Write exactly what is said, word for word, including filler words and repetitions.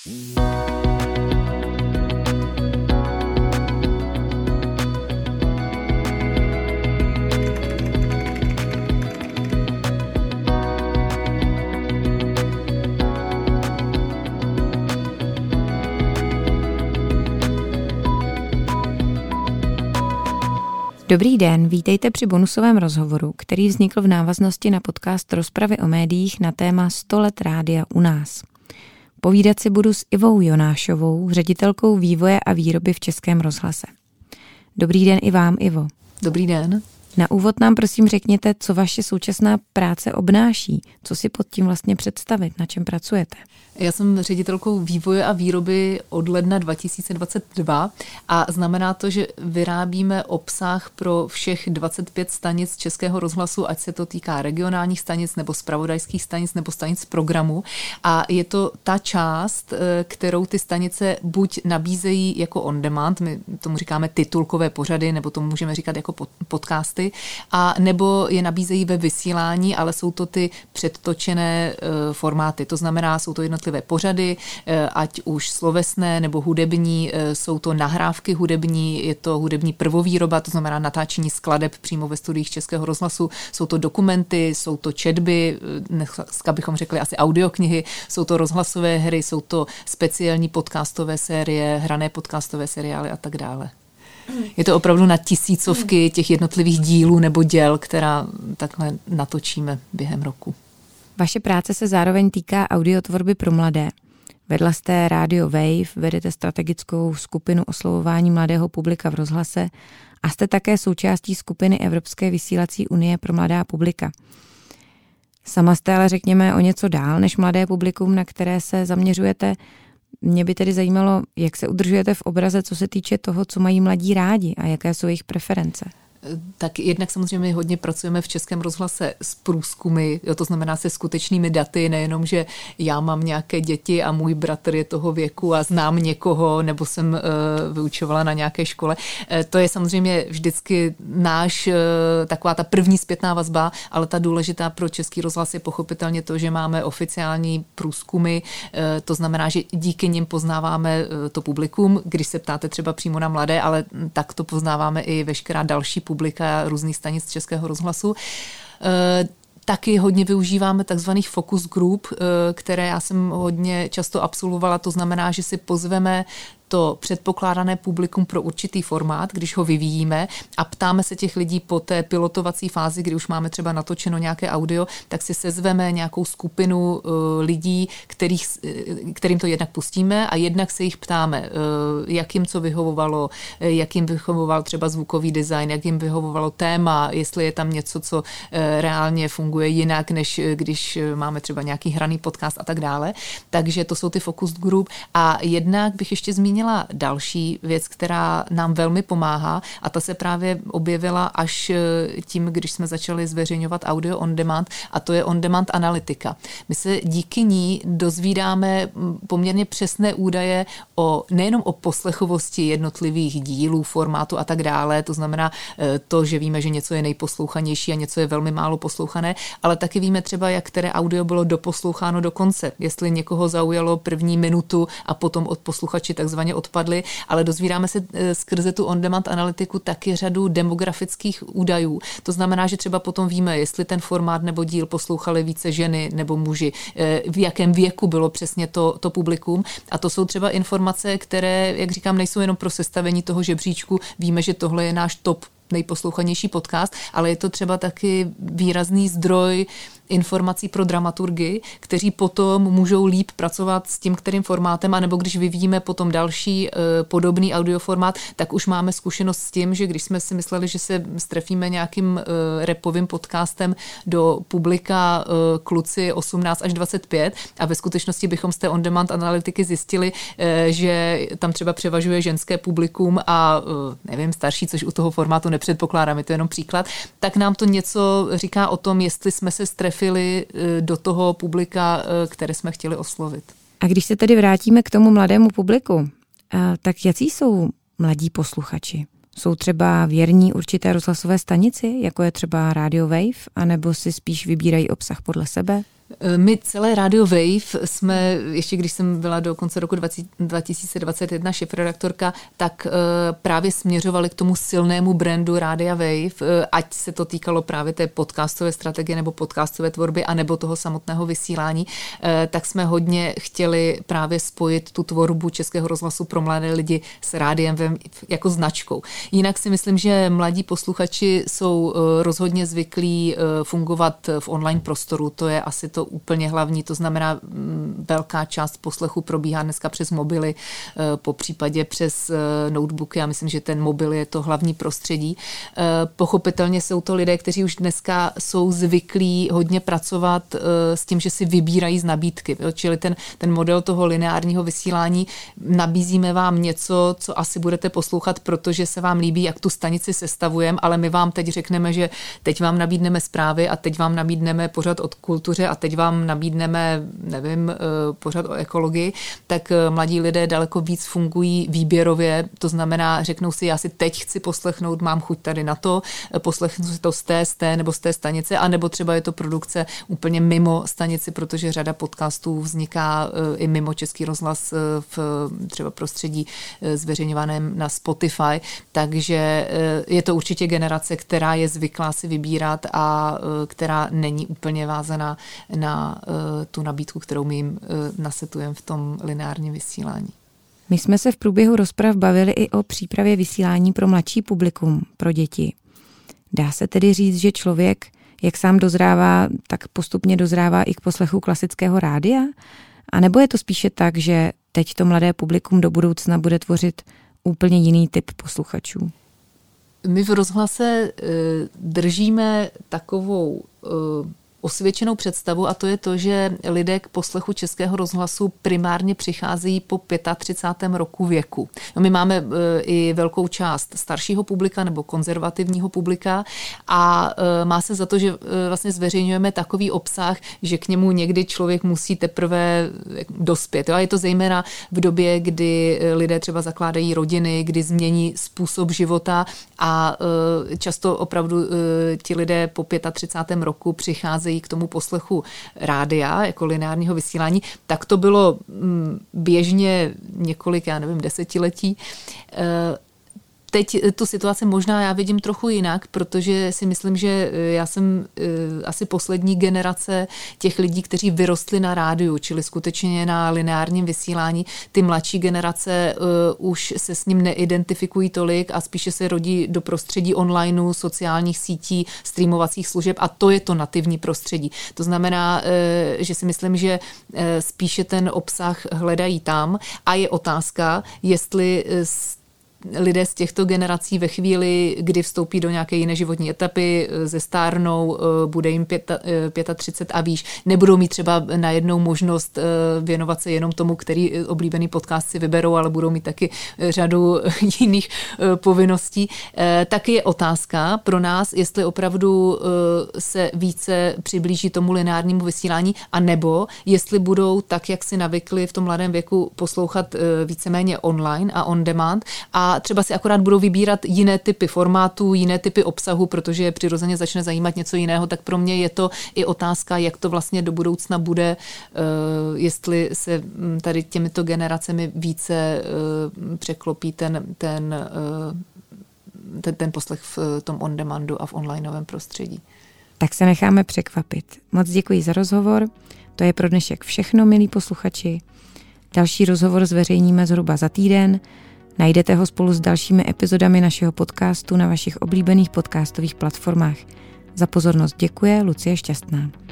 Dobrý den, vítejte při bonusovém rozhovoru, který vznikl v návaznosti na podcast Rozpravy o médiích na téma sto let rádia u nás. Povídat si budu s Ivou Jonášovou, ředitelkou vývoje a výroby v Českém rozhlase. Dobrý den i vám, Ivo. Dobrý den. Na úvod nám prosím řekněte, co vaše současná práce obnáší, co si pod tím vlastně představit, na čem pracujete. Já jsem ředitelkou vývoje a výroby od ledna dva tisíce dvacet dva a znamená to, že vyrábíme obsah pro všech dvacet pět stanic Českého rozhlasu, ať se to týká regionálních stanic nebo zpravodajských stanic nebo stanic programu. A je to ta část, kterou ty stanice buď nabízejí jako on demand, my tomu říkáme titulkové pořady, nebo tomu můžeme říkat jako podcasty, a nebo je nabízejí ve vysílání, ale jsou to ty předtočené formáty. To znamená, jsou to jednotlivé pořady, ať už slovesné nebo hudební, jsou to nahrávky hudební, je to hudební prvovýroba, to znamená natáčení skladeb přímo ve studiích Českého rozhlasu, jsou to dokumenty, jsou to četby, dneska bychom řekli asi audioknihy, jsou to rozhlasové hry, jsou to speciální podcastové série, hrané podcastové seriály a tak dále. Je to opravdu na tisícovky těch jednotlivých dílů nebo děl, která takhle natočíme během roku. Vaše práce se zároveň týká audiotvorby pro mladé. Vedla jste Radio Wave, vedete strategickou skupinu oslovování mladého publika v rozhlase a jste také součástí skupiny Evropské vysílací unie pro mladá publika. Sama jste ale řekněme o něco dál než mladé publikum, na které se zaměřujete. Mě by tedy zajímalo, jak se udržujete v obraze, co se týče toho, co mají mladí rádi a jaké jsou jejich preference. Tak jednak samozřejmě hodně pracujeme v Českém rozhlase s průzkumy, jo, to znamená se skutečnými daty, nejenom, že já mám nějaké děti a můj bratr je toho věku a znám někoho, nebo jsem uh, vyučovala na nějaké škole. Uh, to je samozřejmě vždycky náš, uh, taková ta první zpětná vazba, ale ta důležitá pro Český rozhlas je pochopitelně to, že máme oficiální průzkumy, uh, to znamená, že díky nim poznáváme uh, to publikum, když se ptáte třeba přímo na mladé, ale tak to poznáváme i veškerá další publikum. publika různých stanic Českého rozhlasu. E, taky hodně využíváme takzvaných focus group, e, které já jsem hodně často absolvovala. To znamená, že si pozveme to předpokládané publikum pro určitý formát, když ho vyvíjíme a ptáme se těch lidí po té pilotovací fázi, kdy už máme třeba natočeno nějaké audio, tak si sezveme nějakou skupinu uh, lidí, kterých, kterým to jednak pustíme a jednak se jich ptáme, uh, jak jim co vyhovovalo, jak jim vyhovoval třeba zvukový design, jak jim vyhovovalo téma, jestli je tam něco, co uh, reálně funguje jinak, než když máme třeba nějaký hraný podcast a tak dále. Takže to jsou ty focus group a jednak bych ještě zmínila další věc, která nám velmi pomáhá a ta se právě objevila až tím, když jsme začali zveřejňovat audio on demand a to je on demand analytika. My se díky ní dozvídáme poměrně přesné údaje o nejenom o poslechovosti jednotlivých dílů, formátu a tak dále, to znamená to, že víme, že něco je nejposlouchanější a něco je velmi málo poslouchané, ale taky víme třeba, jak které audio bylo doposloucháno do konce, jestli někoho zaujalo první minutu a potom od posluchači takzvaně odpadly, ale dozvídáme se skrze tu on-demand analytiku taky řadu demografických údajů. To znamená, že třeba potom víme, jestli ten formát nebo díl poslouchali více ženy nebo muži, v jakém věku bylo přesně to, to publikum. A to jsou třeba informace, které, jak říkám, nejsou jenom pro sestavení toho žebříčku. Víme, že tohle je náš top nejposlouchanější podcast, ale je to třeba taky výrazný zdroj informací pro dramaturgy, kteří potom můžou líp pracovat s tím, kterým formátem, anebo když vyvíjíme potom další e, podobný audioformát, tak už máme zkušenost s tím, že když jsme si mysleli, že se strefíme nějakým e, rapovým podcastem do publika e, kluci osmnáct až dvacet pět a ve skutečnosti bychom z té on-demand analytiky zjistili, e, že tam třeba převažuje ženské publikum a e, nevím, starší, což u toho formátu nepředpokládám, je to jenom příklad, tak nám to něco říká o tom, jestli jsme se strefili do toho publika, které jsme chtěli oslovit. A když se tedy vrátíme k tomu mladému publiku, tak jaký jsou mladí posluchači? Jsou třeba věrní určité rozhlasové stanici, jako je třeba Radio Wave, anebo si spíš vybírají obsah podle sebe? My celé Radio Wave jsme, ještě když jsem byla do konce roku dva tisíce dvacet jedna šéfredaktorka, tak právě směřovali k tomu silnému brandu Rádia Wave, ať se to týkalo právě té podcastové strategie nebo podcastové tvorby, anebo toho samotného vysílání, tak jsme hodně chtěli právě spojit tu tvorbu Českého rozhlasu pro mladé lidi s Rádiem Wave jako značkou. Jinak si myslím, že mladí posluchači jsou rozhodně zvyklí fungovat v online prostoru, to je asi to úplně hlavní, to znamená velká část poslechu probíhá dneska přes mobily, po případě přes notebooky. Já myslím, že ten mobil je to hlavní prostředí. Pochopitelně jsou to lidé, kteří už dneska jsou zvyklí hodně pracovat s tím, že si vybírají z nabídky. Čili ten, ten model toho lineárního vysílání, nabízíme vám něco, co asi budete poslouchat, protože se vám líbí, jak tu stanici sestavujeme, ale my vám teď řekneme, že teď vám nabídneme zprávy a teď vám nabídneme pořad o kultuře a teď vám nabídneme, nevím, pořad o ekologii, tak mladí lidé daleko víc fungují výběrově, to znamená, řeknou si, já si teď chci poslechnout, mám chuť tady na to, poslechnu si to z té, z té nebo z té stanice, anebo třeba je to produkce úplně mimo stanici, protože řada podcastů vzniká i mimo Český rozhlas v třeba prostředí zveřejňovaném na Spotify, takže je to určitě generace, která je zvyklá si vybírat a která není úplně vázaná na tu nabídku, kterou my jim nasetujeme v tom lineárním vysílání. My jsme se v průběhu rozprav bavili i o přípravě vysílání pro mladší publikum, pro děti. Dá se tedy říct, že člověk, jak sám dozrává, tak postupně dozrává i k poslechu klasického rádia? A nebo je to spíše tak, že teď to mladé publikum do budoucna bude tvořit úplně jiný typ posluchačů? My v rozhlase držíme takovou osvědčenou představu a to je to, že lidé k poslechu Českého rozhlasu primárně přicházejí po třicátém pátém roku věku. No, my máme i velkou část staršího publika nebo konzervativního publika a má se za to, že vlastně zveřejňujeme takový obsah, že k němu někdy člověk musí teprve dospět. A je to zejména v době, kdy lidé třeba zakládají rodiny, kdy změní způsob života a často opravdu ti lidé po třicátém pátém roku přicházejí k tomu poslechu rádia jako lineárního vysílání, tak to bylo běžně několik, já nevím, desetiletí. Teď tu situaci možná já vidím trochu jinak, protože si myslím, že já jsem asi poslední generace těch lidí, kteří vyrostli na rádiu, čili skutečně na lineárním vysílání. Ty mladší generace už se s ním neidentifikují tolik a spíše se rodí do prostředí onlineu, sociálních sítí, streamovacích služeb a to je to nativní prostředí. To znamená, že si myslím, že spíše ten obsah hledají tam a je otázka, jestli lidé z těchto generací ve chvíli, kdy vstoupí do nějaké jiné životní etapy, zestárnou, bude jim třicet pět a výš, nebudou mít třeba najednou možnost věnovat se jenom tomu, který oblíbený podcast si vyberou, ale budou mít taky řadu jiných povinností. Taky je otázka pro nás, jestli opravdu se více přiblíží tomu lineárnímu vysílání, a nebo jestli budou tak, jak si navykli v tom mladém věku poslouchat víceméně online a on demand a třeba si akorát budou vybírat jiné typy formátů, jiné typy obsahu, protože je přirozeně začne zajímat něco jiného, tak pro mě je to i otázka, jak to vlastně do budoucna bude, jestli se tady těmito generacemi více překlopí ten, ten, ten, ten poslech v tom on-demandu a v onlineovém prostředí. Tak se necháme překvapit. Moc děkuji za rozhovor. To je pro dnešek všechno, milí posluchači. Další rozhovor zveřejníme zhruba za týden. Najdete ho spolu s dalšími epizodami našeho podcastu na vašich oblíbených podcastových platformách. Za pozornost děkuje Lucie Šťastná.